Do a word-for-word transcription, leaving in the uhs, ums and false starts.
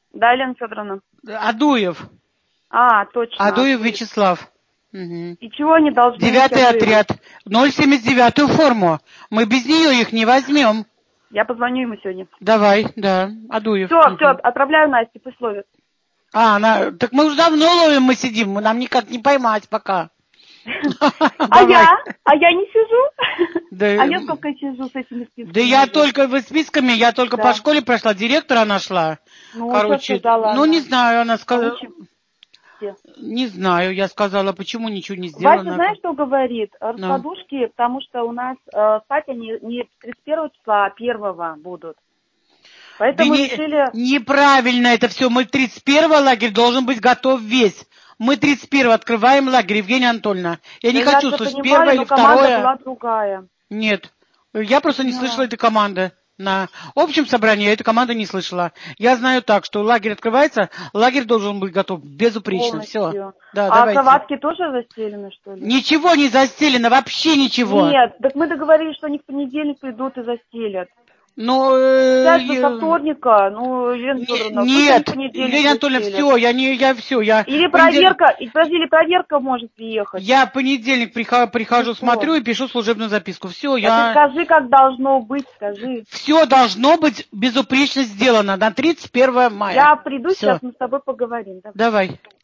Да, Елена Федоровна. Адуев. А, точно. Адуев Вячеслав. Угу. И чего они должны... Девятый отряд. ноль семьдесят девятую форму. Мы без нее их не возьмем. Я позвоню ему сегодня. Давай, да, Адуев. Все, угу. все, отправляю Насте, пусть ловит. А, она... так мы уже давно ловим, мы сидим, нам никак не поймать пока. А я? А я не сижу? Да, а я сколько сижу с этими списками? Да я только с списками, я только да. по школе прошла, директора нашла. Ну, короче, сказала ну она. не знаю, она сказала... Не знаю, я сказала, почему ничего не сделано. Вася, знаешь, что говорит? Раскладушки, no. потому что у нас э, спать они не тридцать первого числа, а первого будут. Поэтому да решили... Не, неправильно это все. Мы тридцать первого лагерь должен быть готов весь. Мы тридцать первого открываем лагерь, Евгения Анатольевна. Я да не хочу слышать первое или второе. Команда была другая. Нет, я просто не слышала этой команды. На общем собрании я эту команду не слышала. Я знаю так, что лагерь открывается, лагерь должен быть готов безупречно. Все. Да, а давайте. кроватки тоже застелены, что ли? Ничего не застелено, вообще ничего. Нет, так мы договорились, что они в понедельник придут и застелят. Ну, э, Сейчас со вторника, ну, Елена Федоровна, нет, Елена Анатольевна, все, я не, я все, я... Или проверка, понедельник... подожди, или проверка может приехать. Я в понедельник прихожу, прихожу смотрю и пишу служебную записку. Все, а я... Ты скажи, как должно быть, скажи. Все должно быть безупречно сделано на тридцать первое мая. Я приду, Всё. сейчас мы с тобой поговорим. Давай. Давай.